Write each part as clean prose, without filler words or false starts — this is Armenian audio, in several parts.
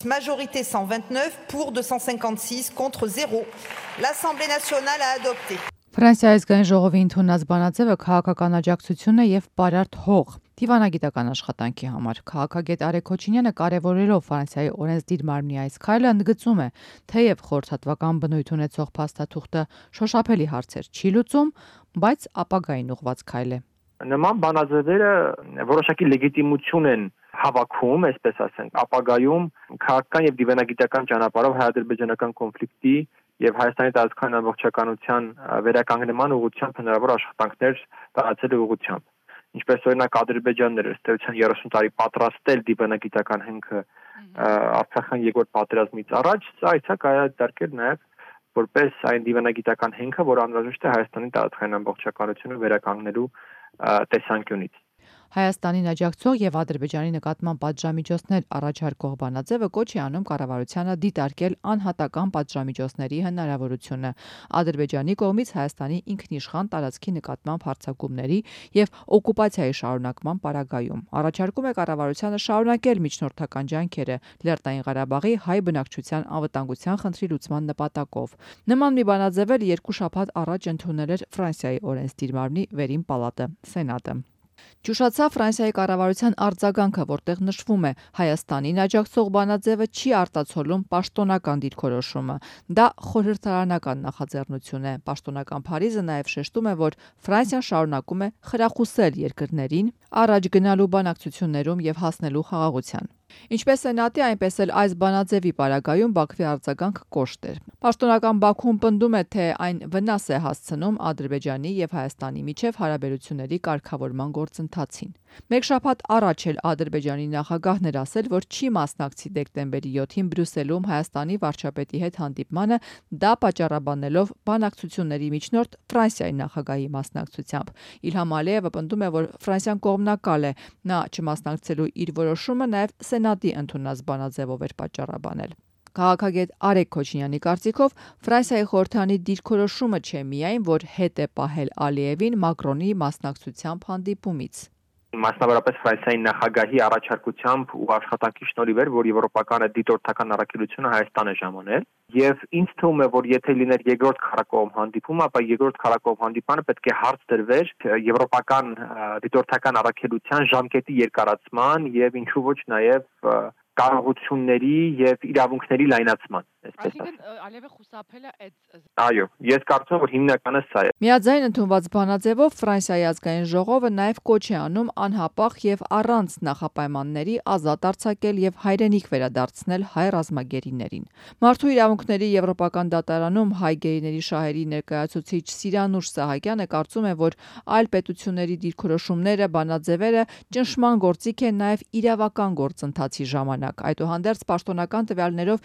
Majorité 129 pour 256 contre 0. L'Assemblée nationale a adopté. Ֆրանսիայի ազգային ժողովի ընդունած բանաձևը քաղաքական աջակցություն է եւ պարարտ հող դիվանագիտական աշխատանքի համար։ Քաղաքագետ Արեգ Քոչինյանը կարևորելով Ֆրանսիայի օրենսդիր մարմնի այս քայլը ընդգծում է, թեև խորհրդատվական բնույթ ունեցող փաստաթուղթը շոշափելի հարցեր չի լուծում, բայց ապագային ուղղված քայլ է։ Նման բանաձևերը որոշակի լեգիտիմություն են հավաքում, այսպես ասենք, ապագայում քաղաքական եւ դիվանագիտական ճանապարհով հայ-ադրբեջանական կոնֆլիկտի եւ Հայաստանի տարածքային ամբողջականության վերականգնման ուղղությամբ հնարավոր աշխատանքներ տարածելու ուղղությամբ։ Ինչպես օրինակ Ադրբեջանն էր ըստ էության 30 տարի պատրաստել դիվանագիտական հենքը Արցախյան երկրորդ պատերազմից առաջ, սա այցա կայացարկել նաեւ որպես այն դիվանագիտական հենքը, որը անհրաժեշտ է Հայաստանի տարածքային ամբողջականությունը վերականգնելու տեսանկյունից։ Հայաստանին աջակցող եւ Ադրբեջանի նկատմամբ պատժամիջոցներ առաջարկող բանաձևը կոչ է անում կառավարությանը դիտարկել անհատական պատժամիջոցների հնարավորությունը Ադրբեջանի կողմից Հայաստանի ինքնիշխան տարածքի նկատմամբ հարձակումների եւ օկուպացիայի շարունակման պարագայում։ Առաջարկում է կառավարությանը շարունակել միջնորդական ջանքերը Լեռնային Ղարաբաղի հայ բնակչության անվտանգության խնդրի լուծման նպատակով։ Նման մի բանաձև էլ 2 շաբաթ առաջ ընդունել էր Ֆրանսիայի օրենսդիր մարմնի վերին պալատը՝ Սենատը։ Ճուշացավ Ֆրանսիայի կառավարության արձագանքը, որտեղ նշվում է Հայաստանին աջակցող բանաձևը չի արտացոլում պաշտոնական դիրքորոշումը։ Դա խորհրդարանական նախաձեռնություն է։ Պաշտոնական Փարիզը նաև շեշտում է, որ Ֆրանսիան շարունակում է խրախուսել երկրներին առաջ գնալու բանակցություններում եւ հասնելու խաղաղության։ Ինչպես Սենատի, այնպես էլ այս բանաձևի պարագայում Բաքվի արձագանքը կոշտ էր։ Պաշտոնական Բաքուն պնդում է, թե այն վնաս է հասցնում Ադրբեջանի եւ Հայաստանի միջև հարաբերությունների կարգավորման գործընթացին։ Մեկ շաբաթ առաջ էլ Ադրբեջանի նախագահն էր ասել, որ չի մասնակցի դեկտեմբերի 7-ին Բրյուսելում Հայաստանի վարչապետի հետ հանդիպմանը, դա պատճառաբանելով բանակցությունների միջնորդ Ֆրանսիայի նախագահի մասնակցությամբ։ Իլհամ Ալիևը պնդում է, որ Ֆրանսիան կողմնակալ է, նա չմասնակցելու իր որոշումը նաև Սենատի ընդունած բանաձևով էր պատճառաբանել։ Քաղաքագետ Արեգ Քոչինյանի կարծիքով Ֆրանսիայի խորհրդարանի դիրքորոշումը չէ միայն, որ հետ է պահել Ալիևին Մակրոնի մասնակցությամբ հանդիպումից։ Մասնավորապես Ֆրանսիայի նախագահի առաջարկությամբ ու աշխատանքի շնորհիվ էր, որ եվրոպական դիտորդական առաքելությունը Հայաստանը ժամանել, եւ ինձ թվում է, որ եթե լիներ երկրորդ քառակողմ հանդիպում, ապա երկրորդ քառակողմ հանդիպանը պետք է հարց դրվեր եվրոպական դիտորդական առաքելության ժամկետի երկարացման եւ ինչու ոչ նաեւ կարողությունների եւ իրավունքների լայնացման, այսպես ասած։ Ալիևը խուսափել է այդ։ Այո, ես կարծում եմ, որ հիմնականը սա է։ Միաձայն ընդունված բանաձևով Ֆրանսիայի ազգային ժողովը նաև կոչ է անում անհապաղ եւ առանց նախապայմանների ազատ արձակել եւ հայրենիք վերադարձնել հայ ռազմագերիներին։ Մարդու իրավունքների եվրոպական դատարանում հայ գերիների շահերի ներկայացուցիչ Սիրանուշ Սահակյանը կարծում է, որ այլ պետությունների դիրքորոշումները, բանաձևերը ճնշման գործիք են նաև իրավական գործընթացի ժամանակ։ Այդուհանդերձ պաշտոնական տվյալներով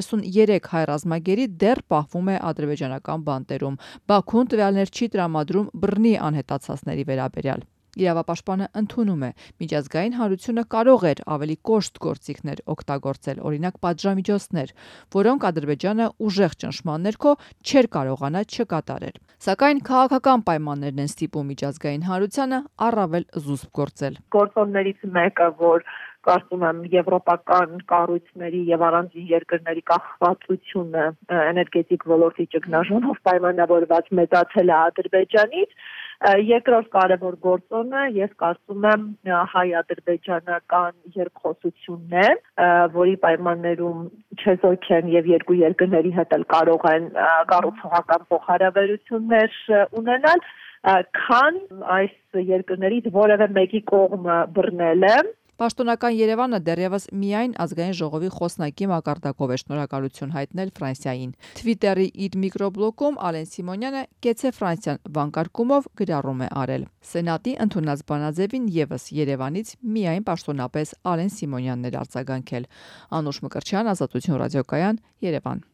33 հայ ռազմագերի դեռ պահվում է ադրբեջանական բանտերում։ Բաքուն տվյալներ չի տրամադրում բռնի անհետացածների վերաբերյալ։ Իրավապաշտպանը ընդունում է, միջազգային հանրությունը կարող էր ավելի կոշտ գործիքներ օգտագործել, օրինակ պատժամիջոցներ, որոնք Ադրբեջանը ուժեղ ճնշման ներքո չէր կարողանա չկատարել։ Սակայն քաղաքական պայմաններն են ստիպում միջազգային հանրությանը առավել զուսպ գործել։ Գործոններից մեկը, որ կարծում եմ եվրոպական կառույցների եւ առանձին երկրների կախվածությունը էներգետիկ ոլորտի ճգնաժամով պայմանավորված մեծացել է Ադրբեջանից։ Երկրորդ կարևոր գործոնը, ես կարծում եմ, հայ-ադրբեջանական երկխոսությունն է, որի պայմաններում չեզոք են եւ երկու երկրների հետ էլ կարող են կառուցողական փոխհարաբերություններ ունենալ, քան այս երկրներից որևէ մեկի կողմը բռնել է։ Պաշտոնական Երևանը դեռևս միայն ազգային ժողովի խոսնակի մակարդակով է շնորհակալություն հայտնել Ֆրանսիային։ Թվիտերի իր միկրոբլոգում Ալեն Սիմոնյանը «Կեցե Ֆրանսիան» վանկարկումով գրառում է արել։ Սենատի ընդունած բանաձևին եւս Երևանից միայն պաշտոնապես Ալեն Սիմոնյանն էր արձագանքել։ Անուշ Մկրտչյան, Ազատություն ռադիոկայան, Երևան։